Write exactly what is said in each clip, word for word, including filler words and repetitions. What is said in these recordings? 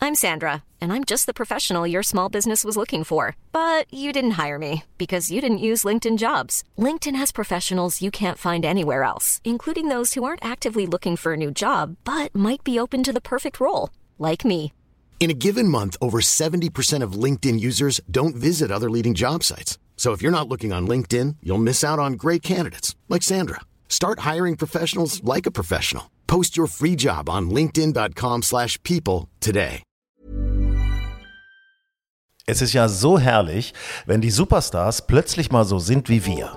I'm Sandra, and I'm just the professional your small business was looking for. But you didn't hire me because you didn't use LinkedIn Jobs. LinkedIn has professionals you can't find anywhere else, including those who aren't actively looking for a new job, but might be open to the perfect role, like me. In a given month, over seventy percent of LinkedIn users don't visit other leading job sites. So if you're not looking on LinkedIn, you'll miss out on great candidates like Sandra. Start hiring professionals like a professional. Post your free job on linkedin dot com slash people today. Es ist ja so herrlich, wenn die Superstars plötzlich mal so sind wie wir.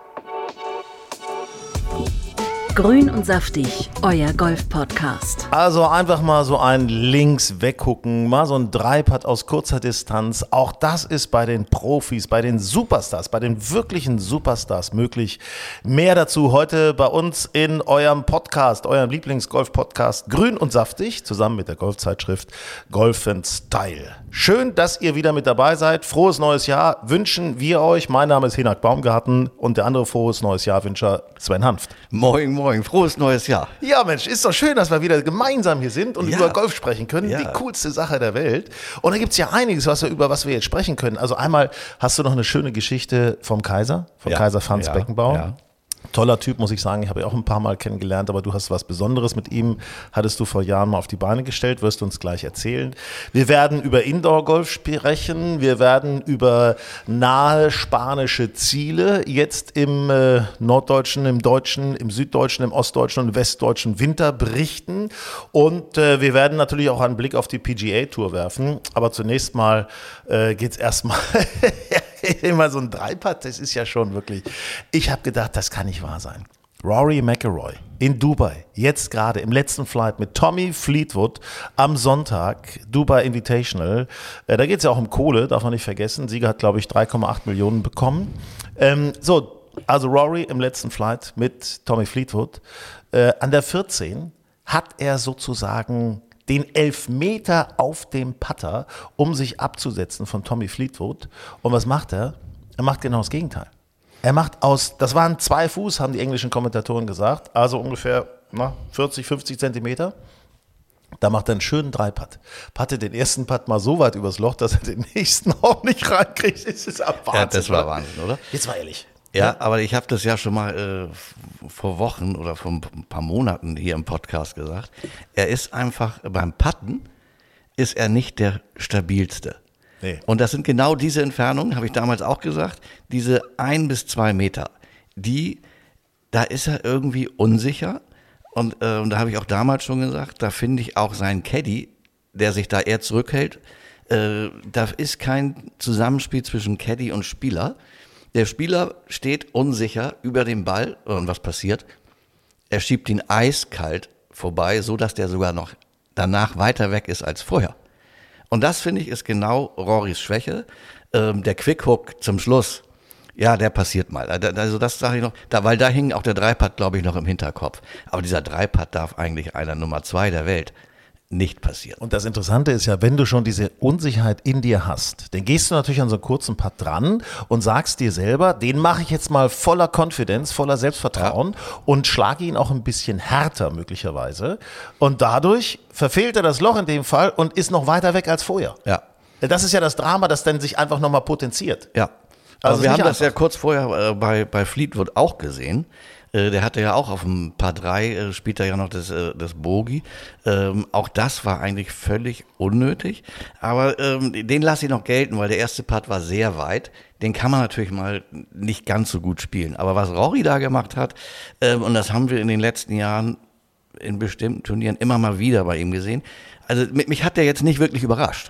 Grün und saftig, euer Golf-Podcast. Also einfach mal so ein Links weggucken, mal so ein Dreipad aus kurzer Distanz. Auch das ist bei den Profis, bei den Superstars, bei den wirklichen Superstars möglich. Mehr dazu heute bei uns in eurem Podcast, eurem Lieblings-Golf-Podcast Grün und saftig, zusammen mit der Golfzeitschrift Golf and Style. Schön, dass ihr wieder mit dabei seid. Frohes neues Jahr wünschen wir euch. Mein Name ist Hinak Baumgarten und der andere frohes neues Jahr Wünscher Sven Hanft. Moin, moin, frohes neues Jahr. Ja Mensch, ist doch schön, dass wir wieder gemeinsam hier sind und ja. über Golf sprechen können. Ja. Die coolste Sache der Welt. Und da gibt es ja einiges, was wir, über was wir jetzt sprechen können. Also einmal hast du noch eine schöne Geschichte vom Kaiser, vom ja. Kaiser Franz ja. Beckenbauer. Ja. Toller Typ, muss ich sagen. Ich habe ihn auch ein paar Mal kennengelernt, aber du hast was Besonderes mit ihm, hattest du vor Jahren mal auf die Beine gestellt, wirst du uns gleich erzählen. Wir werden über Indoor-Golf sprechen, wir werden über nahe spanische Ziele jetzt im äh, norddeutschen, im deutschen, im süddeutschen, im ostdeutschen und westdeutschen Winter berichten und äh, wir werden natürlich auch einen Blick auf die P G A-Tour werfen, aber zunächst mal äh, geht es erstmal immer so ein Dreipad, das ist ja schon wirklich, ich habe gedacht, das kann nicht wahr sein. Rory McIlroy in Dubai, jetzt gerade im letzten Flight mit Tommy Fleetwood am Sonntag, Dubai Invitational, äh, da geht es ja auch um Kohle, darf man nicht vergessen, Sieger hat glaube ich drei Komma acht Millionen bekommen. Ähm, so, also Rory im letzten Flight mit Tommy Fleetwood, äh, an der vierzehn hat er sozusagen den Elfmeter auf dem Putter, um sich abzusetzen von Tommy Fleetwood. Und was macht er? Er macht genau das Gegenteil. Er macht aus, das waren zwei Fuß, haben die englischen Kommentatoren gesagt, also ungefähr na, vierzig, fünfzig Zentimeter. Da macht er einen schönen Dreipad. Pattet den ersten Putt mal so weit übers Loch, dass er den nächsten auch nicht reinkriegt. Das ist ab Wahnsinn. Ja, das war Wahnsinn, oder? Jetzt mal ehrlich. Ja, ja, aber ich habe das ja schon mal äh, vor Wochen oder vor ein paar Monaten hier im Podcast gesagt. Er ist einfach, beim Putten ist er nicht der stabilste. Nee. Und das sind genau diese Entfernungen, habe ich damals auch gesagt, diese ein bis zwei Meter, die, da ist er irgendwie unsicher. Und, äh, und da habe ich auch damals schon gesagt, da finde ich auch seinen Caddy, der sich da eher zurückhält, äh, da ist kein Zusammenspiel zwischen Caddy und Spieler. Der Spieler steht unsicher über dem Ball und was passiert? Er schiebt ihn eiskalt vorbei, so dass der sogar noch danach weiter weg ist als vorher. Und das, finde ich, ist genau Rorys Schwäche. Ähm, der Quickhook zum Schluss, ja, der passiert mal. Also das sage ich noch, da, weil da hing auch der Dreipad, glaube ich, noch im Hinterkopf. Aber dieser Dreipad darf eigentlich einer Nummer zwei der Welt nicht passieren. Und das Interessante ist ja, wenn du schon diese Unsicherheit in dir hast, dann gehst du natürlich an so einen kurzen Putt dran und sagst dir selber, den mache ich jetzt mal voller Confidence, voller Selbstvertrauen ja. und schlage ihn auch ein bisschen härter möglicherweise. Und dadurch verfehlt er das Loch in dem Fall und ist noch weiter weg als vorher. Ja. Das ist ja das Drama, das dann sich einfach nochmal potenziert. Ja. Also wir haben das ja kurz vorher äh, bei, bei Fleetwood auch gesehen. Der hatte ja auch auf dem Par drei, äh, spielt er ja noch das, äh, das Bogey. Ähm, auch das war eigentlich völlig unnötig. Aber ähm, den lasse ich noch gelten, weil der erste Putt war sehr weit. Den kann man natürlich mal nicht ganz so gut spielen. Aber was Rory da gemacht hat, ähm, und das haben wir in den letzten Jahren in bestimmten Turnieren immer mal wieder bei ihm gesehen. Also mich hat der jetzt nicht wirklich überrascht.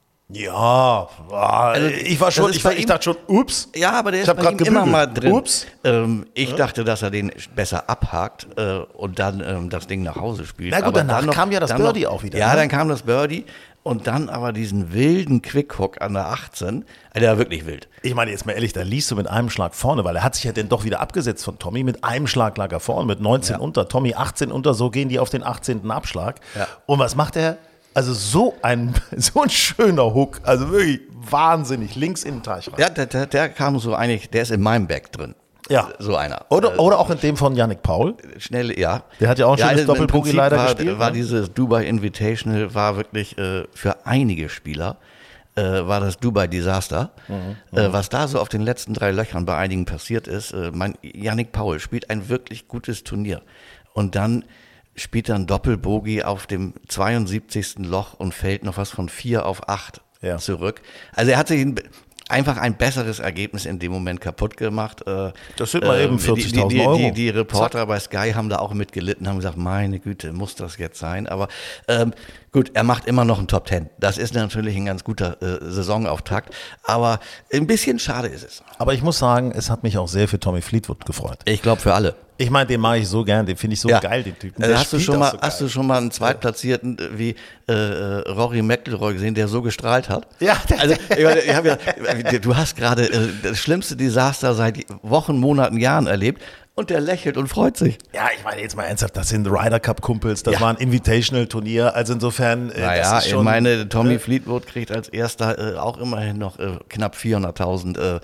Ja, also ich war schon, ich, ich dachte schon, ups. Ja, aber der ist ich bei ihm immer mal drin. Ups. Ähm, ich ja. dachte, dass er den besser abhakt äh, und dann ähm, das Ding nach Hause spielt. Na gut, aber danach dann noch, kam ja das Birdie auch wieder. Ja, ne? dann kam das Birdie und dann aber diesen wilden Quickhook an der achtzehn. Also der war wirklich wild. Ich meine, jetzt mal ehrlich, da liest du mit einem Schlag vorne, weil er hat sich ja dann doch wieder abgesetzt von Tommy. Mit einem Schlag lag er vorne, mit neunzehn ja. unter. Tommy achtzehn unter, so gehen die auf den achtzehnten Abschlag. Ja. Und was macht er? Also so ein, so ein schöner Hook, also wirklich wahnsinnig, links in den Teich rein. Ja, der, der, der kam so eigentlich, der ist in meinem Bag drin. Ja. So einer. Oder, oder auch in dem von Yannick Paul. Schnell, ja. Der hat ja auch ein ja, schönes also Doppelbogie leider war, gespielt. war ne? dieses Dubai Invitational, war wirklich äh, für einige Spieler, äh, war das Dubai Desaster. Mhm, äh, was da so auf den letzten drei Löchern bei einigen passiert ist, äh, mein Yannick Paul spielt ein wirklich gutes Turnier. Und dann spielt er ein Doppelbogie auf dem zweiundsiebzigsten Loch und fällt noch was von vier auf acht ja. zurück. Also er hat sich ein, einfach ein besseres Ergebnis in dem Moment kaputt gemacht. Das sind mal eben vierzigtausend Euro. Die, die, die Reporter Zack. bei Sky haben da auch mitgelitten, haben gesagt, meine Güte, muss das jetzt sein? Aber ähm, gut, er macht immer noch einen Top Ten. Das ist natürlich ein ganz guter äh, Saisonauftakt. Aber ein bisschen schade ist es. Aber ich muss sagen, es hat mich auch sehr für Tommy Fleetwood gefreut. Ich glaube für alle. Ich meine, den mag ich so gern, den finde ich so ja. geil, den Typen. Der hast du schon mal, so hast du schon mal einen Zweitplatzierten wie äh, Rory McIlroy gesehen, der so gestrahlt hat? Ja. Also ich meine, ich hab ja, du hast gerade äh, das schlimmste Desaster seit Wochen, Monaten, Jahren erlebt. Und der lächelt und freut sich. Ja, ich meine jetzt mal ernsthaft, das sind Ryder Cup Kumpels, das ja. war ein Invitational-Turnier, also insofern. Äh, naja, das ist schon, ich meine, Tommy äh, Fleetwood kriegt als erster äh, auch immerhin noch äh, knapp vierhunderttausend äh,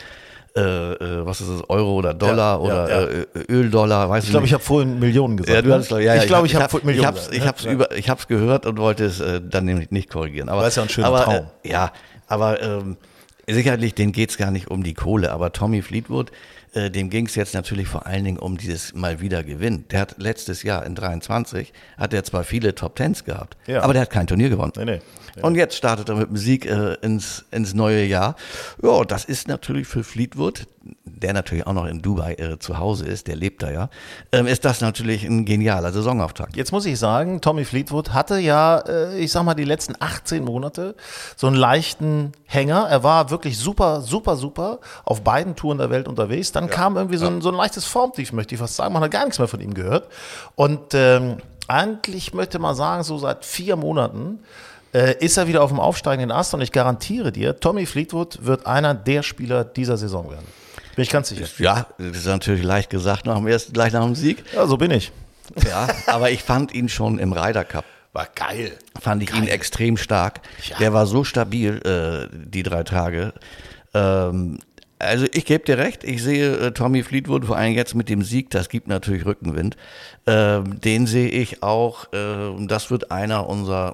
Äh, was ist das, Euro oder Dollar ja, oder ja, ja. Äh, Öldollar, weiß ich Ich glaube, ich habe vorhin Millionen gesagt. Ja, du hast, ja, ja, ich glaube, ich, ich habe hab, Millionen gesagt. Ich habe es über, ich hab's gehört und wollte es äh, dann nämlich nicht korrigieren. Aber, das ist ja ein schöner aber, Traum. Äh, ja, aber ähm, sicherlich, denen geht es gar nicht um die Kohle, aber Tommy Fleetwood, äh, dem ging es jetzt natürlich vor allen Dingen um dieses mal wieder Gewinn. Der hat letztes Jahr in dreiundzwanzig, hat er zwar viele Top Tens gehabt, ja. aber der hat kein Turnier gewonnen. Nee, nee. Ja. Und jetzt startet er mit dem Sieg äh, ins, ins neue Jahr. Ja, das ist natürlich für Fleetwood, der natürlich auch noch in Dubai äh, zu Hause ist, der lebt da ja, ähm, ist das natürlich ein genialer Saisonauftakt. Jetzt muss ich sagen, Tommy Fleetwood hatte ja, äh, ich sag mal, die letzten achtzehn Monate so einen leichten Hänger. Er war wirklich super, super, super auf beiden Touren der Welt unterwegs. Dann ja. kam irgendwie so ein, ja. so ein leichtes Formtief, möchte ich fast sagen. Man hat gar nichts mehr von ihm gehört. Und ähm, eigentlich möchte man sagen, so seit vier Monaten äh, ist er wieder auf dem aufsteigenden Ast. Und ich garantiere dir, Tommy Fleetwood wird einer der Spieler dieser Saison werden. Bin ich ganz sicher. Ja, das ist natürlich leicht gesagt, nach dem ersten, gleich nach dem Sieg. Ja, so bin ich. Ja, aber ich fand ihn schon im Ryder Cup. War geil. Fand ich geil. ihn extrem stark. Ja. Der war so stabil, äh, die drei Tage. Ähm, also ich gebe dir recht, ich sehe äh, Tommy Fleetwood, vor allem jetzt mit dem Sieg, das gibt natürlich Rückenwind. Ähm, den sehe ich auch, äh, das wird einer unserer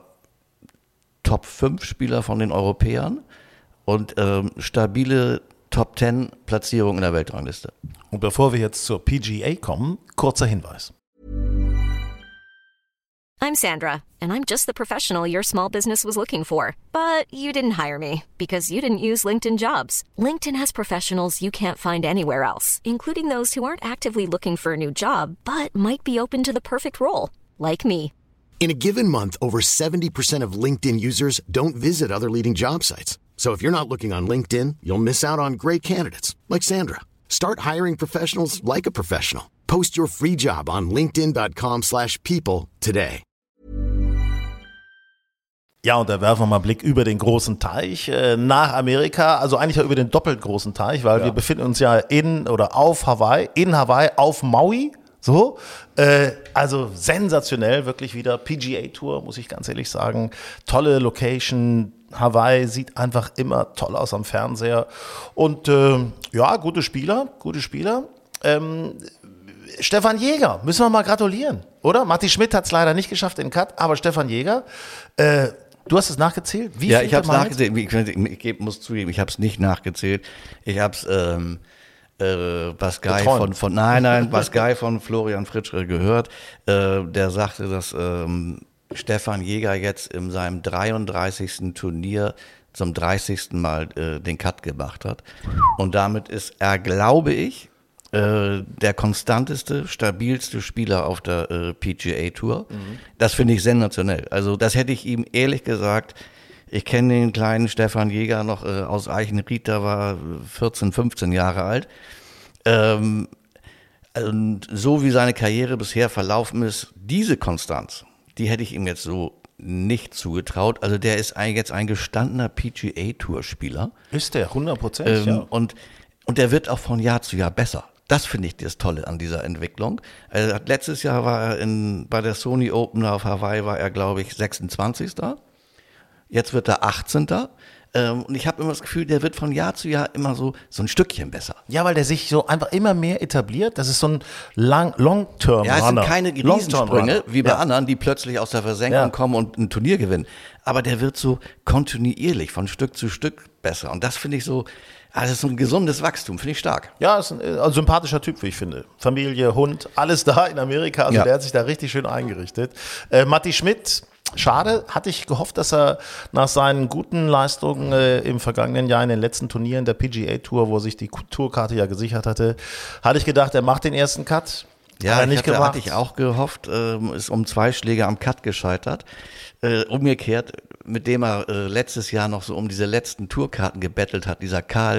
Top fünf Spieler von den Europäern und ähm, stabile Top zehn Platzierung in der Weltrangliste. Und bevor wir jetzt zur P G A kommen, kurzer Hinweis. I'm Sandra, and I'm just the professional your small business was looking for. But you didn't hire me because you didn't use LinkedIn Jobs. LinkedIn has professionals you can't find anywhere else, including those who aren't actively looking for a new job, but might be open to the perfect role, like me. In a given month, over seventy percent of LinkedIn users don't visit other leading job sites. So if you're not looking on LinkedIn, you'll miss out on great candidates like Sandra. Start hiring professionals like a professional. Post your free job on linkedin dot com slash people today. Ja, und da werfen wir mal einen Blick über den großen Teich äh, nach Amerika, also eigentlich ja über den doppelt großen Teich, weil ja. wir befinden uns ja in oder auf Hawaii, in Hawaii, auf Maui. So, äh, also sensationell, wirklich wieder P G A Tour, muss ich ganz ehrlich sagen. Tolle Location, Hawaii sieht einfach immer toll aus am Fernseher. Und äh, ja, gute Spieler, gute Spieler. Ähm, Stefan Jäger, müssen wir mal gratulieren, oder? Matti Schmidt hat es leider nicht geschafft in den Cut, aber Stefan Jäger, äh, du hast es nachgezählt? Wie ja, ich habe es nachgezählt. Ich, ich, ich muss zugeben, ich habe es nicht nachgezählt. Ich habe es ähm, äh, Baskai von, von nein, nein, Baskai von Florian Fritschre gehört. Äh, der sagte, dass ähm, Stefan Jäger jetzt in seinem dreiunddreißigsten Turnier zum dreißigsten Mal äh, den Cut gemacht hat. Und damit ist er, glaube ich, äh, der konstanteste, stabilste Spieler auf der äh, P G A Tour. Mhm. Das finde ich sensationell. Also das hätte ich ihm ehrlich gesagt, ich kenne den kleinen Stefan Jäger noch äh, aus Eichenried, der war vierzehn, fünfzehn Jahre alt. Ähm, und so wie seine Karriere bisher verlaufen ist, diese Konstanz, die hätte ich ihm jetzt so nicht zugetraut. Also der ist ein, jetzt ein gestandener P G A Tour Spieler. Ist der, hundert Prozent, ähm, ja. Und, und der wird auch von Jahr zu Jahr besser. Das finde ich das Tolle an dieser Entwicklung. Also letztes Jahr war er in, bei der Sony Open auf Hawaii, war er, glaube ich, sechsundzwanzigster Jetzt wird er achtzehnter Ähm, und ich habe immer das Gefühl, der wird von Jahr zu Jahr immer so, so ein Stückchen besser. Ja, weil der sich so einfach immer mehr etabliert. Das ist so ein lang, Long-Term-Runner. Ja, es sind keine Riesensprünge wie bei ja. anderen, die plötzlich aus der Versenkung Ja. kommen und ein Turnier gewinnen. Aber der wird so kontinuierlich von Stück zu Stück besser. Und das finde ich so, also das ist so ein gesundes Wachstum, finde ich stark. Ja, ist ein also sympathischer Typ, wie ich finde. Familie, Hund, alles da in Amerika. Also Ja. der hat sich da richtig schön eingerichtet. Äh, Matti Schmidt, schade, hatte ich gehofft, dass er nach seinen guten Leistungen äh, im vergangenen Jahr in den letzten Turnieren der P G A Tour, wo er sich die Tourkarte ja gesichert hatte, hatte ich gedacht, er macht den ersten Cut. Ja, Hat er ich nicht hatte, gemacht. hatte ich auch gehofft, ähm, ist um zwei Schläge am Cut gescheitert. Äh, umgekehrt, mit dem er äh, letztes Jahr noch so um diese letzten Tourkarten gebettelt hat, dieser Karl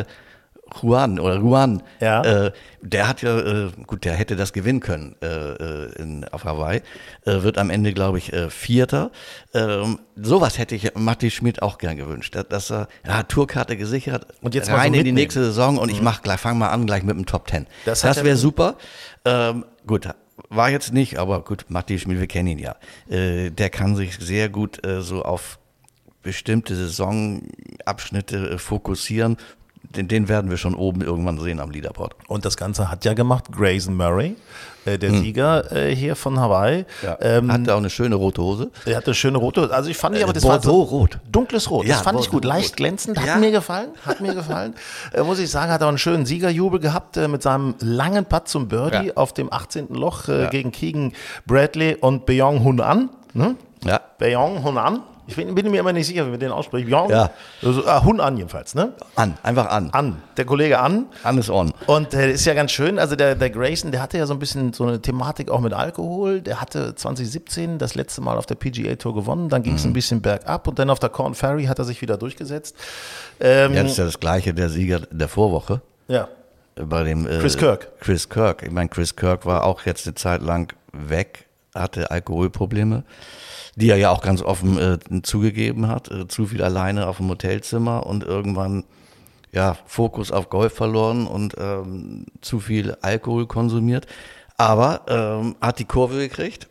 Juan oder Juan, Ja. äh, der hat ja, äh, gut, der hätte das gewinnen können äh, in, auf Hawaii, äh, wird am Ende, glaube ich, äh, Vierter. Ähm, sowas hätte ich Matti Schmidt auch gern gewünscht, dass, dass er ja, Tourkarte gesichert, Und jetzt mal so rein in die mitnehmen. nächste Saison und ich mach gleich, fang mal an gleich mit dem Top Ten. Das Das, hat er- wäre super. Ähm, gut, war jetzt nicht, aber gut, Matti Schmidt, wir kennen ihn ja. Äh, der kann sich sehr gut äh, so auf bestimmte Saisonabschnitte äh, fokussieren. Den, den werden wir schon oben irgendwann sehen am Leaderboard. Und das Ganze hat ja gemacht Grayson Murray, äh, der Sieger äh, hier von Hawaii. Ja. Ähm, Hat auch eine schöne rote Hose. Er hatte schöne rote, also ich fand nicht, Äh, aber das war so Bordeaux-rot. dunkles Rot. Das Ja, fand ich gut, Bordeaux-rot. leicht glänzend, hat Ja. mir gefallen, hat mir gefallen. Äh, muss ich sagen, hat auch einen schönen Siegerjubel gehabt äh, mit seinem langen Putt zum Birdie Ja. auf dem achtzehnten Loch äh, Ja. gegen Keegan Bradley und Beong Hun An. Ne? Ja. Beong Hun An. Ich bin, bin mir immer nicht sicher, wie man den ausspricht. Beong Ja. also, ah, Hun An jedenfalls, ne? An, einfach an. An, der Kollege An. An ist on. Und äh, ist ja ganz schön, also der, der Grayson, der hatte ja so ein bisschen so eine Thematik auch mit Alkohol. Der hatte zwanzig siebzehn das letzte Mal auf der P G A Tour gewonnen, dann ging es Mhm. ein bisschen bergab und dann auf der Corn Ferry hat er sich wieder durchgesetzt. Ähm, Ja, das ist ja das gleiche, der Sieger der Vorwoche. ja. äh, Bei dem, äh, Chris Kirk. Chris Kirk. Ich meine, Chris Kirk war auch jetzt eine Zeit lang weg, hatte Alkoholprobleme, die er ja auch ganz offen äh, zugegeben hat. Äh, zu viel alleine auf dem Hotelzimmer und irgendwann ja Fokus auf Golf verloren und ähm, zu viel Alkohol konsumiert. Aber ähm, hat die Kurve gekriegt,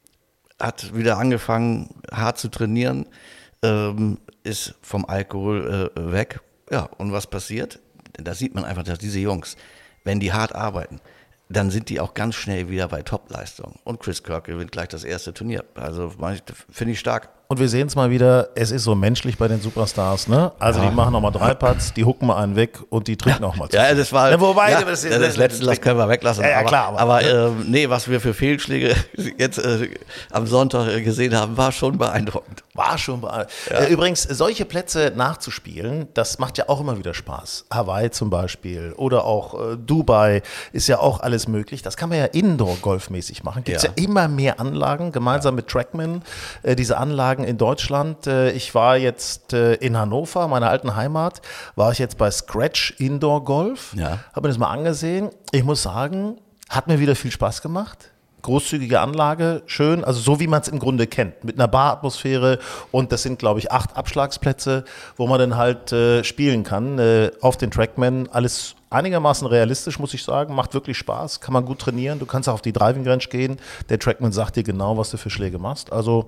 hat wieder angefangen hart zu trainieren, ähm, ist vom Alkohol äh, weg. Ja, und was passiert? Da sieht man einfach, dass diese Jungs, wenn die hart arbeiten, dann sind die auch ganz schnell wieder bei Topleistung. Und Chris Kirk gewinnt gleich das erste Turnier. Also finde ich stark. Und wir sehen es mal wieder, es ist so menschlich bei den Superstars, ne? Also die machen nochmal drei Putts, die hucken mal einen weg und die trinken auch mal zu. Ja, das war. Ja, wobei, ja, das, das, das letzte, das können wir weglassen. Ja, ja, aber klar, aber- aber, äh, nee, was wir für Fehlschläge jetzt äh, am Sonntag äh, gesehen haben, war schon beeindruckend. War schon bei, äh, übrigens, solche Plätze nachzuspielen, das macht ja auch immer wieder Spaß. Hawaii zum Beispiel oder auch äh, Dubai ist ja auch alles möglich. Das kann man ja Indoor-Golfmäßig machen. Gibt es ja. Ja. ja immer mehr Anlagen, gemeinsam mit Trackman, äh, diese Anlagen in Deutschland. Äh, ich war jetzt äh, in Hannover, meiner alten Heimat, war ich jetzt bei Scratch Indoor Golf. Ja. Habe mir das mal angesehen. Ich muss sagen, hat mir wieder viel Spaß gemacht. Großzügige Anlage, schön, also so wie man es im Grunde kennt, mit einer Baratmosphäre und das sind, glaube ich, acht Abschlagsplätze, wo man dann halt äh, spielen kann äh, auf den Trackman. Alles einigermaßen realistisch, muss ich sagen, macht wirklich Spaß, kann man gut trainieren. Du kannst auch auf die Driving Range gehen, der Trackman sagt dir genau, was du für Schläge machst. Also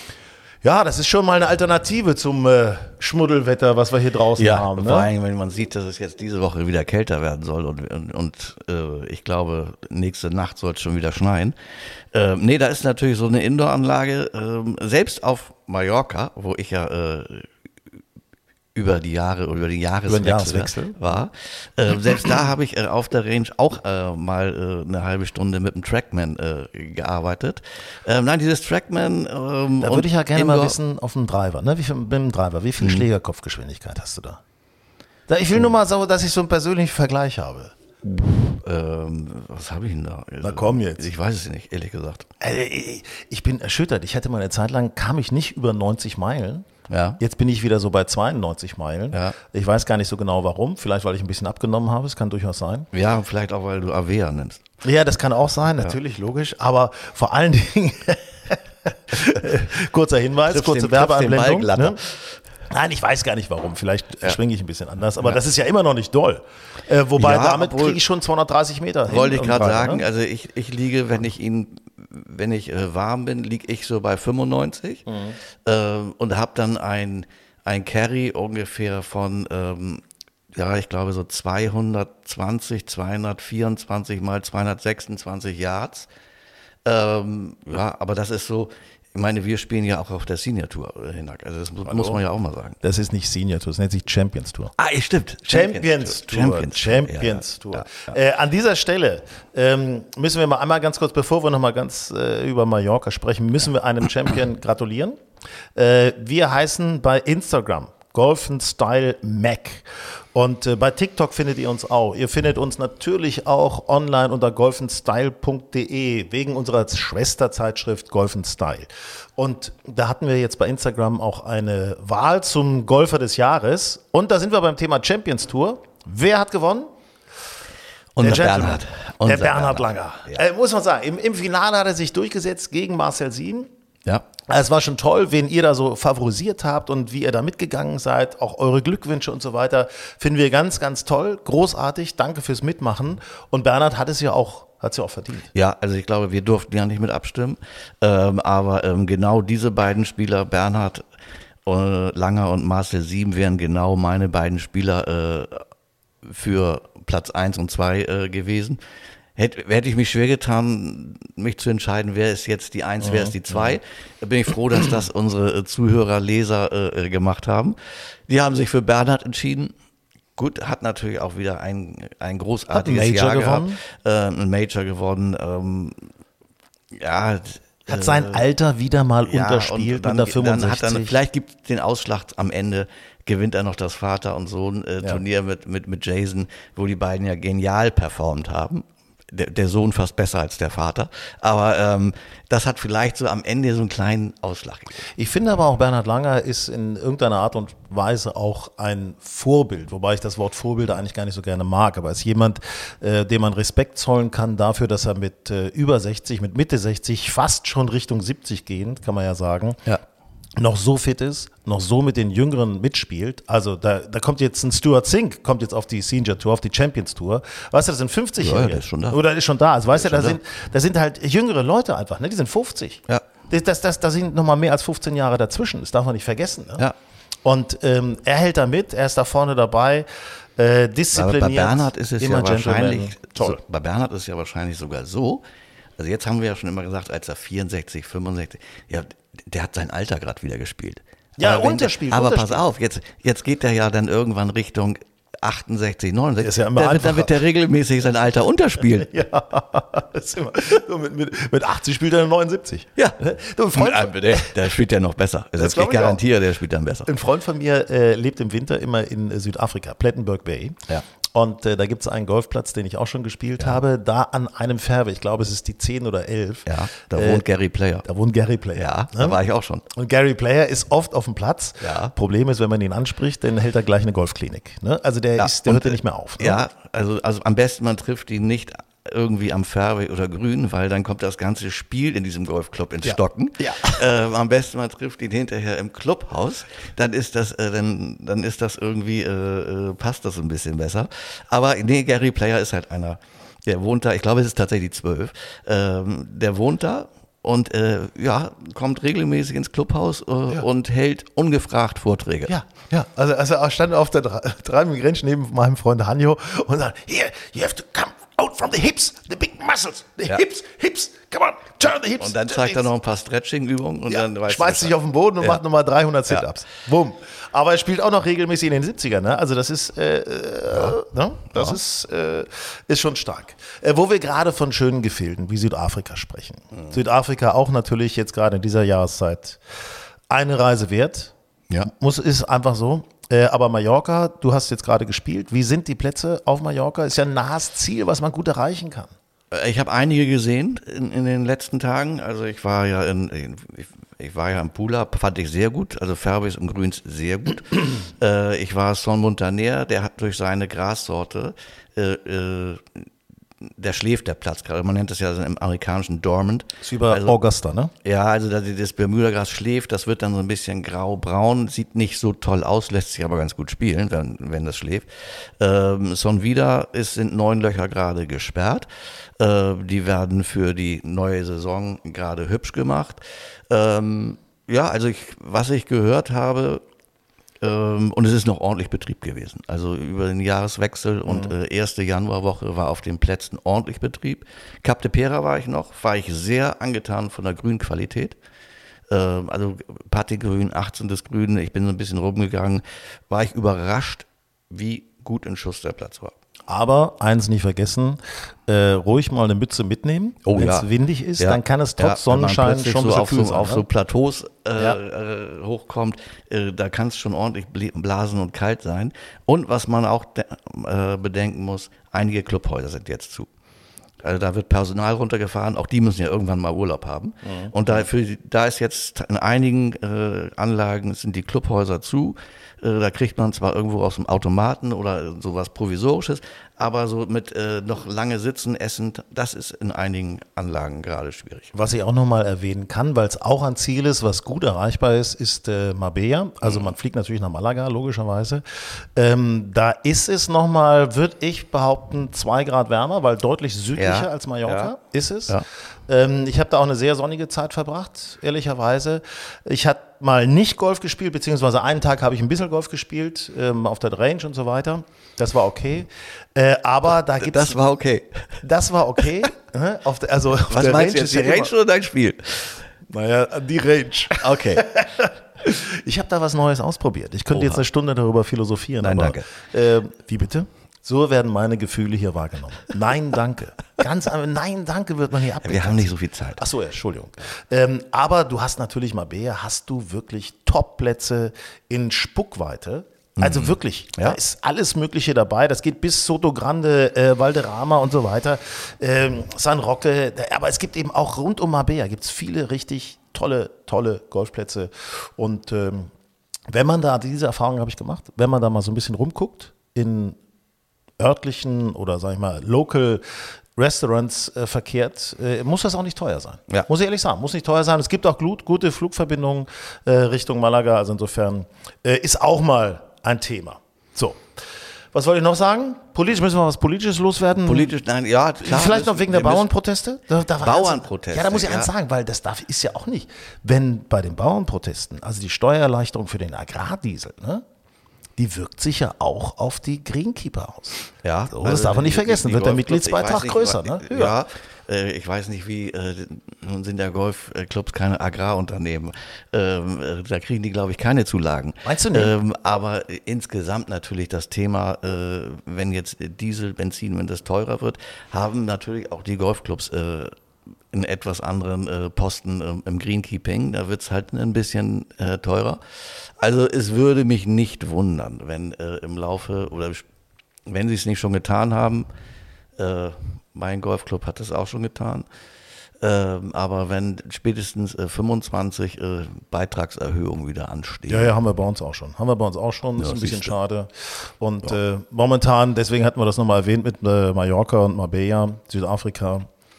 ja, das ist schon mal eine Alternative zum äh, Schmuddelwetter, was wir hier draußen haben. Ne? Vor allem, wenn man sieht, dass es jetzt diese Woche wieder kälter werden soll und, und, und äh, ich glaube, nächste Nacht soll es schon wieder schneien. Äh, nee, da ist natürlich so eine Indoor-Anlage, äh, selbst auf Mallorca, wo ich ja äh, über die Jahre oder über die Jahreswechsel, Jahreswechsel. war. Äh, selbst da habe ich äh, auf der Range auch äh, mal äh, eine halbe Stunde mit dem Trackman äh, gearbeitet. Ähm, nein, dieses Trackman. Ähm, Da und würde ich ja gerne mal Indoor- wissen, auf dem Driver, ne? Wie viel, mit dem Driver, wie viel Mhm. Schlägerkopfgeschwindigkeit hast du da? da? Ich will nur mal so, dass ich so einen persönlichen Vergleich habe. Ähm, was habe ich denn da? Na komm jetzt. Ich weiß es nicht, ehrlich gesagt. Äh, Ich bin erschüttert. Ich hatte mal eine Zeit lang, kam ich nicht über neunzig Meilen. Ja. Jetzt bin ich wieder so bei zweiundneunzig Meilen. Ja. Ich weiß gar nicht so genau warum. Vielleicht, weil ich ein bisschen abgenommen habe. Es kann durchaus sein. Ja, vielleicht auch, weil du Avea nennst. Ja, das kann auch sein. Natürlich, logisch. Aber vor allen Dingen, kurzer Hinweis, Triffst kurze den- triffst den Werbeeinblendung. Ball glatter. Ne? Nein, ich weiß gar nicht warum. Vielleicht schwinge ich ein bisschen anders. Aber das ist ja immer noch nicht doll. Äh, wobei Ja, damit obwohl- kriege ich schon zweihundertdreißig Meter hin. Wollte ich im gerade Driver, sagen, ne? also ich, ich liege, wenn ich ihn wenn ich äh, warm bin, liege ich so bei fünfundneunzig mhm. äh, und habe dann ein, ein Carry ungefähr von, ähm, ja, ich glaube so zweihundertzwanzig, zweihundertvierundzwanzig mal zweihundertsechsundzwanzig Yards. Ähm, ja, aber das ist so, ich meine, wir spielen ja auch auf der Senior Tour, Hinak. Also das muss, muss man ja auch mal sagen. Das ist nicht Senior Tour, das nennt sich Champions Tour. Ah, stimmt. Champions, Champions Tour. Champions, Champions Tour. Ja, ja, ja. Äh, an dieser Stelle ähm, müssen wir mal einmal ganz kurz, bevor wir nochmal ganz äh, über Mallorca sprechen, müssen wir einem Champion gratulieren. Äh, wir heißen bei Instagram Golf and Style Mac. Und äh, bei TikTok findet ihr uns auch. Ihr findet uns natürlich auch online unter golf and style punkt de wegen unserer Schwesterzeitschrift Golf and Style. Und da hatten wir jetzt bei Instagram auch eine Wahl zum Golfer des Jahres. Und da sind wir beim Thema Champions Tour. Wer hat gewonnen? Unser der Bernhard. Unser der Bernhard, Bernhard Langer. Ja. Äh, muss man sagen, im, im Finale hat er sich durchgesetzt gegen Marcel Sieben. Ja. Es war schon toll, wen ihr da so favorisiert habt und wie ihr da mitgegangen seid. Auch eure Glückwünsche und so weiter finden wir ganz, ganz toll. Großartig. Danke fürs Mitmachen. Und Bernhard hat es ja auch, hat es ja auch verdient. Ja, also ich glaube, wir durften ja nicht mit abstimmen. Ähm, aber ähm, genau diese beiden Spieler, Bernhard äh, Langer und Marcel Sieben, wären genau meine beiden Spieler äh, für Platz eins und zwei äh, gewesen. Hätte, hätte ich mich schwer getan, mich zu entscheiden, wer ist jetzt die Eins, wer ist die Zwei. Da bin ich froh, dass das unsere Zuhörer, Leser äh, gemacht haben. Die haben sich für Bernhard entschieden. Gut, hat natürlich auch wieder ein, ein großartiges hat ein Major Jahr gewonnen. gehabt. Äh, ein Major gewonnen. Ähm, ja, hat sein Alter wieder mal ja, unterspielt dann, mit der fünfundsechzig. Dann hat dann, vielleicht gibt es den Ausschlag am Ende, gewinnt er noch das Vater- und Sohn-Turnier ja. mit, mit, mit Jason, wo die beiden ja genial performt haben. Der, der Sohn fast besser als der Vater. Aber ähm, das hat vielleicht so am Ende so einen kleinen Ausschlag gegeben. Ich finde aber auch, Bernhard Langer ist in irgendeiner Art und Weise auch ein Vorbild, wobei ich das Wort Vorbild eigentlich gar nicht so gerne mag, aber er ist jemand, äh, dem man Respekt zollen kann dafür, dass er mit äh, über sechzig, mit Mitte sechzig, fast schon Richtung siebzig gehend, kann man ja sagen, ja. noch so fit ist, noch so mit den Jüngeren mitspielt. Also da, da kommt jetzt ein Stuart Sink, kommt jetzt auf die Senior Tour, auf die Champions Tour. Weißt du, das sind fünfzig-Jährige. Ja, der ist schon da. Oder ist schon da. Also weißt du, da da. sind, da sind halt jüngere Leute einfach, ne? Die sind fünfzig. Ja. Das, das, das, da sind nochmal mehr als fünfzehn Jahre dazwischen. Das darf man nicht vergessen. Ne? Ja. Und ähm, er hält da mit, er ist da vorne dabei, äh, diszipliniert. Aber bei Bernhard ist es immer ja wahrscheinlich, toll. So, bei Bernhard ist es ja wahrscheinlich sogar so, also jetzt haben wir ja schon immer gesagt, als er vierundsechzig, fünfundsechzig, ja, der hat sein Alter gerade wieder gespielt. Ja, aber wenn, unterspielt. Aber unterspielt. pass auf, jetzt, jetzt geht der ja dann irgendwann Richtung achtundsechzig, neunundsechzig. Ist ja immer da, wird, da wird der regelmäßig sein Alter unterspielen. Ja, das ist immer, so mit, mit, mit achtzig spielt er neunundsiebzig. Ja, du, ein Freund von, der, der spielt ja noch besser. Also ich garantiere, der spielt dann besser. Ein Freund von mir äh, lebt im Winter immer in äh, Südafrika, Plettenberg Bay. Ja. Und äh, da gibt es einen Golfplatz, den ich auch schon gespielt ja. habe, da an einem Fairway, ich glaube es ist die zehn oder elf. Ja, da wohnt äh, Gary Player. Da wohnt Gary Player. Ja, ne? Da war ich auch schon. Und Gary Player ist oft auf dem Platz. Ja. Problem ist, wenn man ihn anspricht, dann hält er gleich eine Golfklinik. Ne? Also der, ja, ist, der hört ja nicht mehr auf. Ne? Ja, also, also am besten man trifft ihn nicht irgendwie am Fairway oder Grün, weil dann kommt das ganze Spiel in diesem Golfclub ins ja. Stocken. Ja. Äh, am besten man trifft ihn hinterher im Clubhaus, dann ist das, äh, dann, dann ist das irgendwie, äh, äh, passt das ein bisschen besser. Aber nee, Gary Player ist halt einer, der wohnt da, ich glaube es ist tatsächlich zwölf, ähm, der wohnt da und äh, ja, kommt regelmäßig ins Clubhaus äh, ja. und hält ungefragt Vorträge. Ja, ja. Also, also er stand auf der Driving Range neben meinem Freund Hanjo und sagt, here, you have to come out from the hips, the big muscles, the ja. hips, hips, come on, turn the hips. Und dann zeigt er noch ein paar Stretching-Übungen und ja, dann weiß schmeißt sich auf den Boden und ja. macht nochmal dreihundert Sit-Ups. Ja. Bumm. Aber er spielt auch noch regelmäßig in den siebzigern, ne? Also das ist, äh, ja. ne? das ja. ist, äh, ist schon stark. Äh, wo wir gerade von schönen Gefilden wie Südafrika sprechen. Mhm. Südafrika auch natürlich jetzt gerade in dieser Jahreszeit eine Reise wert. Ja. Muss, ist einfach so. Äh, aber Mallorca, du hast jetzt gerade gespielt. Wie sind die Plätze auf Mallorca? Ist ja ein nahes Ziel, was man gut erreichen kann. Ich habe einige gesehen in, in den letzten Tagen. Also ich war ja in, in ich, ich war ja im Pula, fand ich sehr gut. Also Fairways und Grüns sehr gut. äh, ich war Son Montaner, der hat durch seine Grassorte äh, äh, der schläft der Platz gerade. Man nennt das ja also im amerikanischen Dormant. Das ist wie bei also, Augusta, ne? Ja, also das, das Bermuda-Gras schläft, das wird dann so ein bisschen grau-braun, sieht nicht so toll aus, lässt sich aber ganz gut spielen, wenn, wenn das schläft. Ähm, Sonvida ist, sind neun Löcher gerade gesperrt. Äh, die werden für die neue Saison gerade hübsch gemacht. Ähm, ja, also ich, was ich gehört habe, und es ist noch ordentlich Betrieb gewesen. Also über den Jahreswechsel und mhm. äh, erste Januarwoche war auf den Plätzen ordentlich Betrieb. Cap de Pera war ich noch, war ich sehr angetan von der Grünqualität. Äh, also Partygrün, achtzehntes Grün, ich bin so ein bisschen rumgegangen, war ich überrascht, wie gut in Schuss der Platz war. Aber eins nicht vergessen, äh, ruhig mal eine Mütze mitnehmen. Oh, wenn ja. es windig ist, ja. dann kann es trotz ja, Sonnenschein schon so ein auf, bisschen so, sein, auf ne? so Plateaus äh, Ja. äh, hochkommt, äh, da kann es schon ordentlich blasen und kalt sein. Und was man auch de- äh, bedenken muss, einige Clubhäuser sind jetzt zu. Also da wird Personal runtergefahren, auch die müssen ja irgendwann mal Urlaub haben. Mhm. Und dafür, da ist jetzt in einigen äh, Anlagen sind die Clubhäuser zu. Äh, da kriegt man zwar irgendwo aus dem Automaten oder sowas Provisorisches, aber so mit äh, noch lange sitzen, essen, das ist in einigen Anlagen gerade schwierig. Was ich auch nochmal erwähnen kann, weil es auch ein Ziel ist, was gut erreichbar ist, ist äh, Marbella. Also man fliegt natürlich nach Malaga, logischerweise. Ähm, da ist es nochmal, würde ich behaupten, zwei Grad wärmer, weil deutlich südlicher Ja. als Mallorca Ja. ist es. Ja. Ähm, ich habe da auch eine sehr sonnige Zeit verbracht, ehrlicherweise. Ich hatte mal nicht Golf gespielt, beziehungsweise einen Tag habe ich ein bisschen Golf gespielt, ähm, auf der Range und so weiter. Das war okay. Äh, aber da gibt es... Das war okay. Das war okay. ne? auf der, also auf Was der meinst du Range jetzt, die ist ja Range immer- oder dein Spiel? Naja, die Range. Okay. Ich habe da was Neues ausprobiert. Ich könnte Oha. jetzt eine Stunde darüber philosophieren. Nein, aber, danke. Äh, wie bitte? So werden meine Gefühle hier wahrgenommen. Nein, danke. Ganz einfach, nein, danke wird man hier abgegrenzt. Wir haben nicht so viel Zeit. Ach so, ja, Entschuldigung. Ähm, aber du hast natürlich, Marbella, hast du wirklich Top-Plätze in Spuckweite. Also wirklich, Ja. da ist alles Mögliche dabei. Das geht bis Soto Grande, äh, Valderrama und so weiter, ähm, San Roque. Aber es gibt eben auch rund um Marbella gibt es viele richtig tolle, tolle Golfplätze. Und ähm, wenn man da, diese Erfahrung habe ich gemacht, wenn man da mal so ein bisschen rumguckt in örtlichen oder sag ich mal Local Restaurants äh, verkehrt, äh, muss das auch nicht teuer sein. Ja. Muss ich ehrlich sagen, muss nicht teuer sein. Es gibt auch gut, gute Flugverbindungen äh, Richtung Malaga, also insofern äh, ist auch mal ein Thema. So, was wollte ich noch sagen? Politisch müssen wir was Politisches loswerden. Politisch, nein, ja, klar. Vielleicht noch wegen der wir müssen- Bauernproteste? Da, da war Bauernproteste, Ja, da muss ich eins ja. sagen, weil das darf, ist ja auch nicht. Wenn bei den Bauernprotesten, also die Steuererleichterung für den Agrardiesel, ne, die wirkt sich ja auch auf die Greenkeeper aus. Ja, So, das also darf man nicht die- vergessen, die wird der Golfclubs, Mitgliedsbeitrag ich weiß nicht, größer, wa- ne? Höher. Ja, äh, ich weiß nicht, wie, äh, nun sind ja Golfclubs keine Agrarunternehmen. Ähm, äh, da kriegen die, glaube ich, keine Zulagen. Meinst du nicht? Ähm, aber äh, insgesamt natürlich das Thema, äh, wenn jetzt Diesel, Benzin, wenn das teurer wird, haben natürlich auch die Golfclubs äh, einen etwas anderen äh, Posten ähm, im Greenkeeping. Da wird es halt ein bisschen äh, teurer. Also es würde mich nicht wundern, wenn äh, im Laufe oder wenn sie es nicht schon getan haben, äh, mein Golfclub hat es auch schon getan, ähm, aber wenn spätestens äh, fünfundzwanzig äh, Beitragserhöhungen wieder anstehen. Ja, ja, haben wir bei uns auch schon. Haben wir bei uns auch schon. Ist Ja, ein bisschen siehste. schade. Und äh, momentan, deswegen hatten wir das nochmal erwähnt mit äh, Mallorca und Marbella, Südafrika.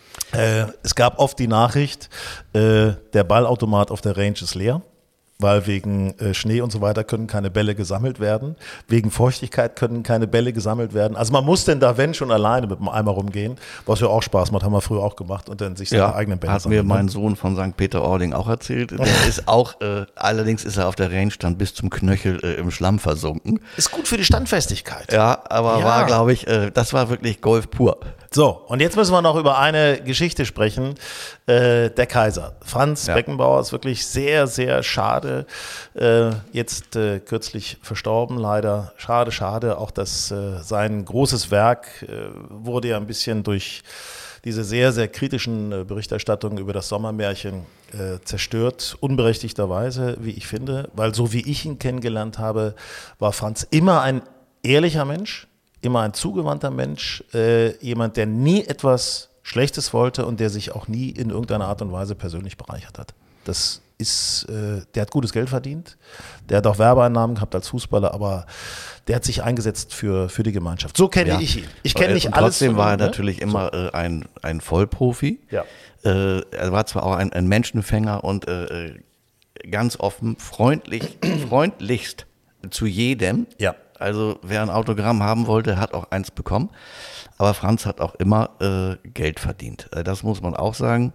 Äh, es gab oft die Nachricht, äh, der Ballautomat auf der Range ist leer, weil wegen äh, Schnee und so weiter können keine Bälle gesammelt werden. Wegen Feuchtigkeit können keine Bälle gesammelt werden. Also man muss denn da, wenn, schon alleine mit dem Eimer rumgehen, was ja auch Spaß macht, haben wir früher auch gemacht und dann sich seine Ja, eigenen Bälle hat mir sammeln. mein Sohn von Sankt Peter-Ording auch erzählt. Der ist auch, äh, allerdings ist er auf der Range dann bis zum Knöchel äh, im Schlamm versunken. Ist gut für die Standfestigkeit. Ja, aber Ja. war, glaube ich, äh, das war wirklich Golf pur. So, und jetzt müssen wir noch über eine Geschichte sprechen. Äh, der Kaiser. Franz Ja. Beckenbauer ist wirklich sehr, sehr schade. Äh, jetzt äh, kürzlich verstorben, leider. Schade, schade. Auch das, äh, sein großes Werk äh, wurde ja ein bisschen durch diese sehr, sehr kritischen äh, Berichterstattungen über das Sommermärchen äh, zerstört. Unberechtigterweise, wie ich finde. Weil so wie ich ihn kennengelernt habe, war Franz immer ein ehrlicher Mensch. Immer ein zugewandter Mensch, äh, jemand, der nie etwas Schlechtes wollte und der sich auch nie in irgendeiner Art und Weise persönlich bereichert hat. Das ist, äh, der hat gutes Geld verdient, der hat auch Werbeeinnahmen gehabt als Fußballer, aber der hat sich eingesetzt für, für die Gemeinschaft. So kenne Ja. ich ihn. Ich kenne nicht Und alles. Trotzdem von war er ihm, ne? natürlich immer äh, ein, ein Vollprofi. Ja. Äh, er war zwar auch ein, ein Menschenfänger und äh, ganz offen, freundlich, freundlichst zu jedem. Ja. Also wer ein Autogramm haben wollte, hat auch eins bekommen. Aber Franz hat auch immer äh, Geld verdient. Äh, das muss man auch sagen.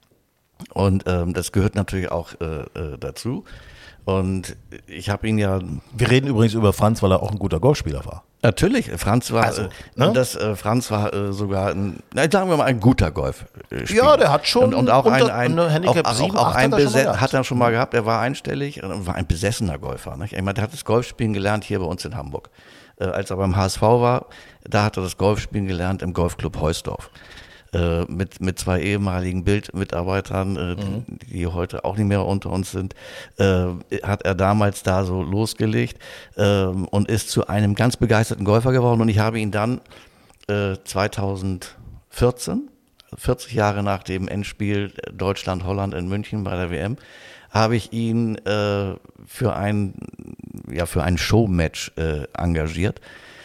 Und ähm, das gehört natürlich auch äh, äh, dazu. Und ich habe ihn ja... Wir reden übrigens über Franz, weil er auch ein guter Golfspieler war. Natürlich, Franz war, Also, äh, ne? das, äh, Franz war äh, sogar, ein, na, sagen wir mal, ein guter Golfspieler. Ja, der hat schon und, und auch unter- ein, ein eine Handicap auch, sieben, auch, auch acht ein hat er schon mal Bese- gehabt. hat er schon mal gehabt. Er war einstellig und war ein besessener Golfer. Nicht? Ich meine, der hat das Golfspielen gelernt hier bei uns in Hamburg. Äh, als er beim H S V war, da hat er das Golfspielen gelernt im Golfclub Heusdorf. Äh, mit, mit zwei ehemaligen Bildmitarbeitern, äh, mhm. die, die heute auch nicht mehr unter uns sind, äh, hat er damals da so losgelegt äh, und ist zu einem ganz begeisterten Golfer geworden. Und ich habe ihn dann äh, zweitausendvierzehn, vierzig Jahre nach dem Endspiel Deutschland-Holland in München bei der W M, habe ich ihn äh, für ein, ja, für ein Showmatch äh, engagiert.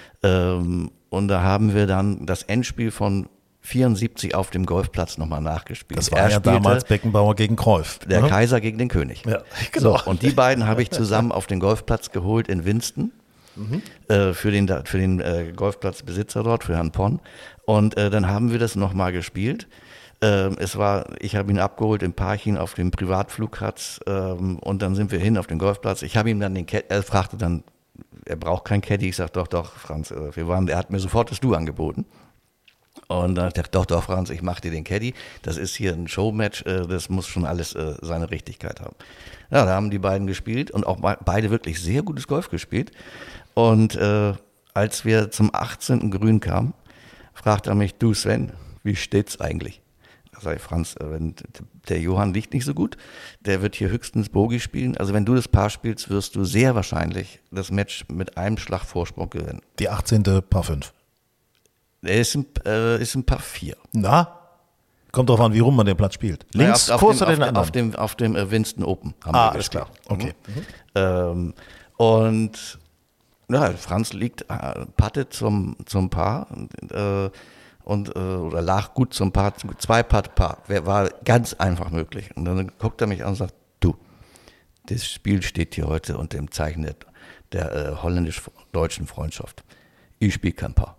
Ähm, und da haben wir dann das Endspiel von vierundsiebzig auf dem Golfplatz nochmal nachgespielt. Das war er ja spielte damals Beckenbauer gegen Cruyff. der ne? Kaiser gegen den König. Ja, genau. So, und die beiden habe ich zusammen auf den Golfplatz geholt in Winston. Mhm. Äh, für den, für den äh, Golfplatzbesitzer dort, für Herrn Ponn. Und äh, dann haben wir das nochmal gespielt. Ähm, es war, ich habe ihn abgeholt in Parchim auf dem Privatflugplatz ähm, und dann sind wir hin auf den Golfplatz. Ich habe ihm dann den Caddy, er fragte dann, er braucht kein Caddy. Ich sage, doch, doch, Franz, äh, wir waren, er hat mir sofort das Du angeboten. Und dann dachte ich, doch, doch, Franz, ich mache dir den Caddy. Das ist hier ein Showmatch, äh, das muss schon alles äh, seine Richtigkeit haben. Ja, da haben die beiden gespielt und auch beide wirklich sehr gutes Golf gespielt. Und äh, als wir zum achtzehnten Grün kamen, fragte er mich, du Sven, wie steht's eigentlich? Da sage ich, Franz, äh, wenn, der Johann liegt nicht so gut, der wird hier höchstens Bogey spielen. Also wenn du das Paar spielst, wirst du sehr wahrscheinlich das Match mit einem Schlag Vorsprung gewinnen. Die achtzehnte Paar fünf. Er ist ein, äh, ist ein Paar vier. Na? Kommt drauf an, wie rum man den Platz spielt. Links, naja, auf, Kurs auf, oder den dem, anderen? auf dem, auf dem äh, Winston Open haben Ah, wir alles gespielt. klar. Okay. Mhm. Ähm, und ja, Franz liegt, äh, pattet zum, zum Paar äh, und, äh, oder lag gut zum Paar, zwei Putt Paar. War ganz einfach möglich. Und dann guckt er mich an und sagt, du, das Spiel steht hier heute unter dem Zeichen der, der äh, holländisch-deutschen Freundschaft. Ich spiele kein Paar.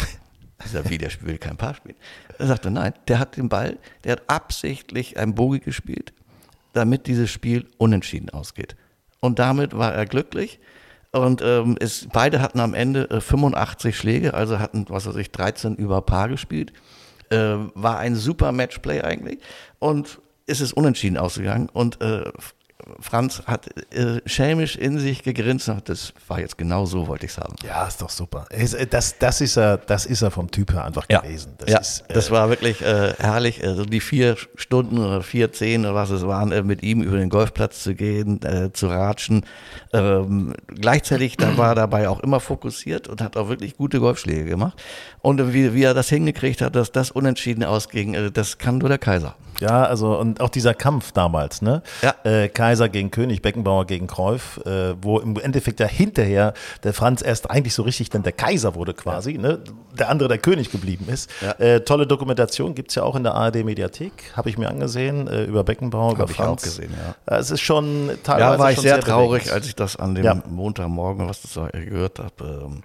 Ich sage, wie, der will kein Paar spielen? Er sagte, nein, der hat den Ball, der hat absichtlich ein Bogey gespielt, damit dieses Spiel unentschieden ausgeht. Und damit war er glücklich. Und ähm, es, beide hatten am Ende äh, fünfundachtzig Schläge, also hatten, was weiß ich, dreizehn über Paar gespielt. Äh, war ein super Matchplay eigentlich. Und es ist unentschieden ausgegangen. Und äh, Franz hat äh, schelmisch in sich gegrinst. Das war jetzt genau so, wollte ich es haben. Ja, ist doch super. Das, das, ist er, das ist er vom Typ her einfach Ja. gewesen. Das, ja, ist, äh, das war wirklich äh, herrlich. Also die vier Stunden oder vier, zehn oder was es waren, äh, mit ihm über den Golfplatz zu gehen, äh, zu ratschen. Ähm, gleichzeitig da war er dabei auch immer fokussiert und hat auch wirklich gute Golfschläge gemacht. Und äh, wie, wie er das hingekriegt hat, dass das unentschieden ausging, äh, das kann nur der Kaiser. Ja, also und auch dieser Kampf damals, ne? Ja. Äh, Kaiser gegen König, Beckenbauer gegen Cruyff, äh, wo im Endeffekt ja hinterher der Franz erst eigentlich so richtig dann der Kaiser wurde quasi, ja. ne? Der andere der König geblieben ist. Ja. Äh, tolle Dokumentation gibt's ja auch in der A R D-Mediathek, habe ich mir angesehen, äh, über Beckenbauer, über Habe ich Franz. auch gesehen, ja. Ja, es ist schon teilweise Ja, war ich schon sehr, sehr traurig, bewegend. als ich das an dem Ja. Montagmorgen, was das da gehört habe. Ähm,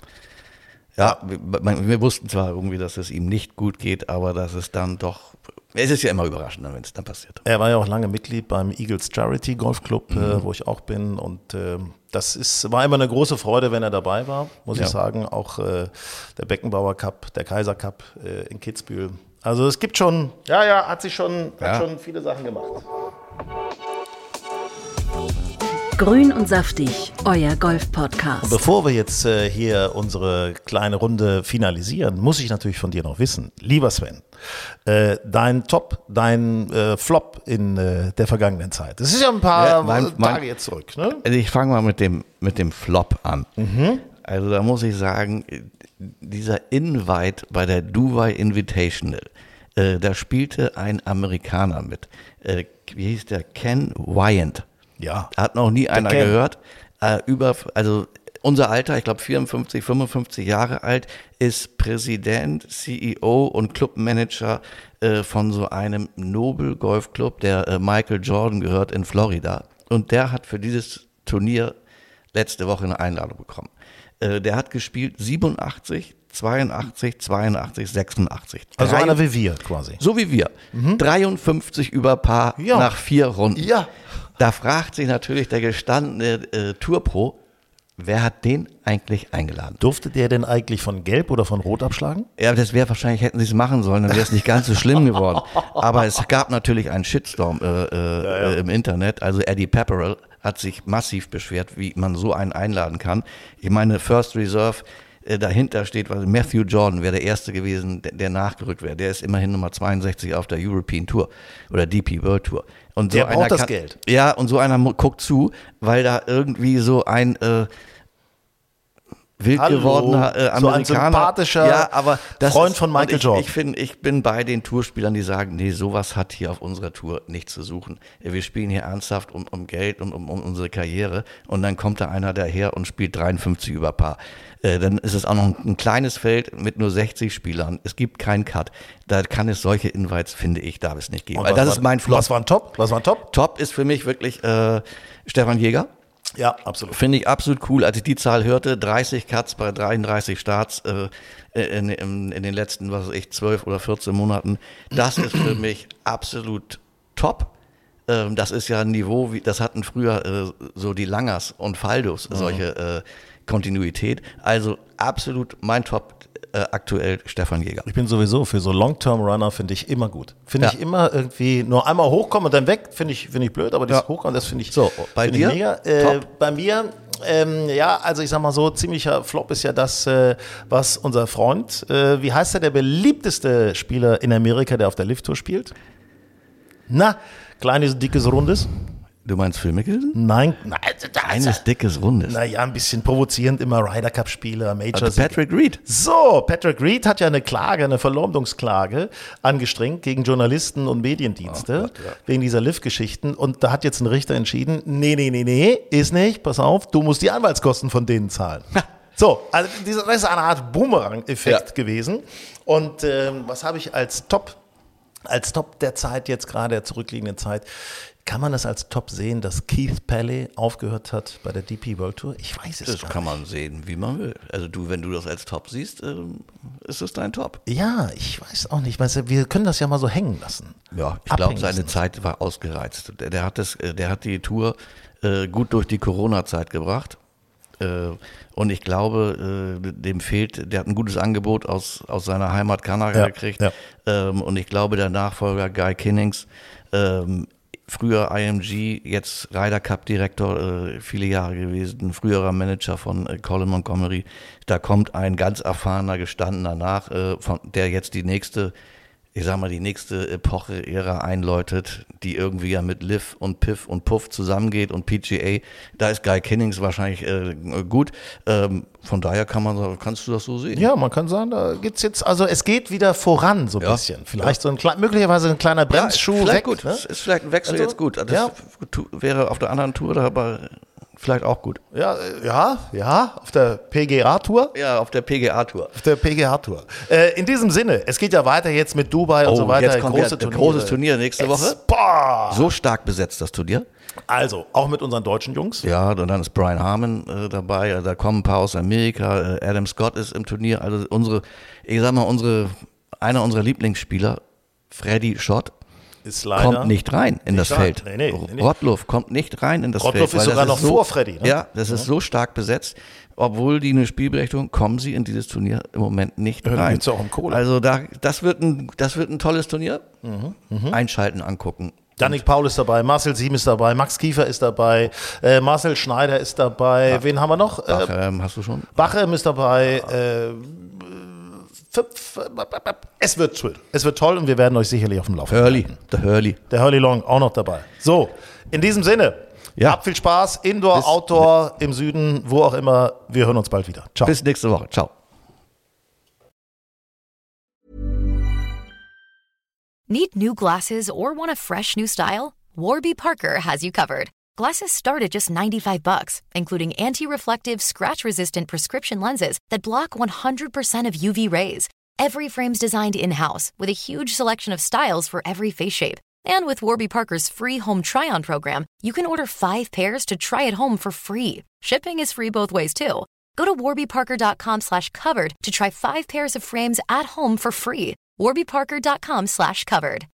ja, wir, wir wussten zwar irgendwie, dass es ihm nicht gut geht, aber dass es dann doch, es ist ja immer überraschend, wenn es dann passiert. Er war ja auch lange Mitglied beim Eagles Charity Golf Club, Mhm. äh, wo ich auch bin. Und äh, das ist, war immer eine große Freude, wenn er dabei war, muss Ja. ich sagen. Auch äh, der Beckenbauer Cup, der Kaiser Cup äh, in Kitzbühel. Also es gibt schon, ja, ja, hat sich schon, Ja. hat schon viele Sachen gemacht. Grün und saftig, euer Golf-Podcast. Und bevor wir jetzt äh, hier unsere kleine Runde finalisieren, muss ich natürlich von dir noch wissen, lieber Sven, äh, dein Top, dein äh, Flop in äh, der vergangenen Zeit. Das ist ja ein paar Ja, mein- Tage mein- jetzt zurück, ne? Also ich fange mal mit dem, mit dem Flop an. Also da muss ich sagen, dieser Invite bei der Dubai Invitational, äh, da spielte ein Amerikaner mit. Äh, wie hieß der? Ken Wyant Ja. Hat noch nie einer Ken. gehört. Äh, über, also unser Alter, ich glaube vierundfünfzig, fünfundfünfzig Jahre alt, ist Präsident, C E O und Clubmanager äh, von so einem Nobel Golfclub, der äh, Michael Jordan gehört in Florida. Und der hat für dieses Turnier letzte Woche eine Einladung bekommen. Äh, der hat gespielt siebenundachtzig, zweiundachtzig, zweiundachtzig, sechsundachtzig. Also Drei- einer wie wir quasi. So wie wir. dreiundfünfzig über Paar Ja. nach vier Runden. Ja. Da fragt sich natürlich der gestandene äh, Tourpro, wer hat den eigentlich eingeladen? Durfte der denn eigentlich von Gelb oder von Rot abschlagen? Ja, das wäre wahrscheinlich, hätten sie es machen sollen, dann wäre es nicht ganz so schlimm geworden. Aber es gab natürlich einen Shitstorm äh, äh, Ja, ja. im Internet. Also Eddie Pepperell hat sich massiv beschwert, wie man so einen einladen kann. Ich meine, First Reserve, äh, dahinter steht, weil Matthew Jordan wäre der Erste gewesen, der, der nachgerückt wäre. Der ist immerhin Nummer zweiundsechzig auf der European Tour oder D P World Tour. Und so Der braucht einer das kann, Geld. Ja, und so einer mu- guckt zu, weil da irgendwie so ein äh, wild Hallo, gewordener äh, so ein Amerikaner. sympathischer ja, aber das Freund ist, von Michael und ich, Jordan. Ich finde, ich bin bei den Tourspielern, die sagen, nee, sowas hat hier auf unserer Tour nichts zu suchen. Wir spielen hier ernsthaft um, um Geld und um, um unsere Karriere. Und dann kommt da einer daher und spielt dreiundfünfzig über Paar. Äh, dann ist es auch noch ein, ein kleines Feld mit nur sechzig Spielern. Es gibt keinen Cut. Da kann es solche Invites, finde ich, darf es nicht geben. Und Weil was das war- ist mein Flop. Was war ein Top? Was war ein Top? Top ist für mich wirklich äh, Stefan Jäger. Ja, absolut. Finde ich absolut cool. Als ich die Zahl hörte, dreißig Cuts bei dreiunddreißig Starts äh, in, in, in den letzten, was weiß ich, zwölf oder vierzehn Monaten, das ist für mich absolut top. Ähm, das ist ja ein Niveau, wie, das hatten früher äh, so die Langers und Faldos, solche äh, Kontinuität. Also absolut mein Top äh, aktuell Stefan Jäger. Ich bin sowieso für so Long-Term-Runner, finde ich immer gut. Finde Ja. ich immer irgendwie nur einmal hochkommen und dann weg, finde ich, finde ich blöd, aber dieses Ja. Hochkommen, das finde ich, So, bei finde dir? ich mega. Äh, Top. bei mir, ähm, ja, also ich sag mal so, ziemlicher Flop ist ja das, äh, was unser Freund, äh, wie heißt er, der beliebteste Spieler in Amerika, der auf der Lift Tour spielt? Na, kleines, dickes, rundes? Du meinst Phil Mickelson? Nein, nein, Eines dickes Rundes. naja, ein bisschen provozierend, immer Ryder Cup Spieler, Majors. Also Patrick Reed. So, Patrick Reed hat ja eine Klage, eine Verleumdungsklage angestrengt gegen Journalisten und Mediendienste Oh Gott, ja. wegen dieser Liv-Geschichten. Und da hat jetzt ein Richter entschieden, nee, nee, nee, nee, ist nicht, pass auf, du musst die Anwaltskosten von denen zahlen. So, also diese- das ist eine Art Boomerang-Effekt Ja. gewesen. Und ähm, was habe ich als Top, als Top der Zeit jetzt gerade, der zurückliegenden Zeit, kann man das als Top sehen, dass Keith Palley aufgehört hat bei der D P World Tour? Ich weiß es Das gar kann man sehen, wie man will. Also du, wenn du das als Top siehst, ähm, ist es dein Top. Ja, ich weiß auch nicht. Weißt du, wir können das ja mal so hängen lassen. Ja, ich Abhängen glaube, seine lassen. Zeit war ausgereizt. Der, der, hat das, äh, der hat die Tour äh, gut durch die Corona-Zeit gebracht. Äh, und ich glaube, äh, dem fehlt, der hat ein gutes Angebot aus, aus seiner Heimat Kanada Ja, gekriegt. ja. Ähm, und ich glaube, der Nachfolger Guy Kinnings, ähm, früher I M G, jetzt Ryder Cup Direktor, äh, viele Jahre gewesen, früherer Manager von äh, Colin Montgomery. Da kommt ein ganz erfahrener, gestandener nach, äh, von, der jetzt die nächste, ich sag mal, die nächste Epoche, Ära einläutet, die irgendwie ja mit Liv und Piff und Puff zusammengeht und P G A. Da ist Guy Kinnings wahrscheinlich äh, gut. Ähm, von daher kann man sagen, kannst du das so sehen? Ja, man kann sagen, da geht's jetzt, also es geht wieder voran so ein Ja. bisschen. Vielleicht so ein klein, möglicherweise ein kleiner Bremsschuh ist vielleicht weg. gut. Ne? Ist vielleicht ein Wechsel Also, jetzt gut. Das ja. tu- wäre auf der anderen Tour aber vielleicht auch gut. Ja, äh, ja, ja, auf der P G A-Tour. Ja, auf der P G A-Tour. Auf der P G A-Tour. Äh, in diesem Sinne, es geht ja weiter jetzt mit Dubai und so weiter. Oh, jetzt kommt große ja ein Turniere. großes Turnier nächste Es- Woche. Boah. So stark besetzt, das Turnier. Also, auch mit unseren deutschen Jungs. Ja, und dann ist Brian Harmon äh, dabei. Da kommen ein paar aus Amerika. Äh, Adam Scott ist im Turnier. Also unsere, ich sag mal, unsere, einer unserer Lieblingsspieler, Freddy Schott, Ist leider kommt nicht rein in nicht das rein. Feld. Nee, nee, nee, nee. Rottluff kommt nicht rein in das Rottluff Feld. ist weil sogar das noch vor Freddy, ne? Ja, das ist so stark besetzt. Obwohl die eine Spielberechtigung, kommen sie in dieses Turnier im Moment nicht Ja, da rein. geht's ja auch um Kohle. Also da, das wird ein, das wird ein tolles Turnier. Mhm, Einschalten, angucken. Yannick Paul ist dabei, Marcel Siem ist dabei, Max Kiefer ist dabei, äh, Marcel Schneider ist dabei. Wen haben wir noch? Äh, Ach, ähm, hast du schon? Bachem ist dabei. Äh, f- f- es wird toll. Es wird toll und wir werden euch sicherlich auf dem Laufenden Hurley, halten. der Hurley. Der Hurley Long auch noch dabei. So, in diesem Sinne, Ja. habt viel Spaß, Indoor, Bis- Outdoor, im Süden, wo auch immer. Wir hören uns bald wieder. Ciao. Bis nächste Woche. Ciao. Need new glasses or want a fresh new style? Warby Parker has you covered. Glasses start at just ninety-five bucks, including anti-reflective, scratch-resistant prescription lenses that block one hundred percent of U V rays. Every frame's designed in-house with a huge selection of styles for every face shape. And with Warby Parker's free home try-on program, you can order five pairs to try at home for free. Shipping is free both ways, too. Go to warbyparker.com slash covered to try five pairs of frames at home for free. warbyparker.com slash covered.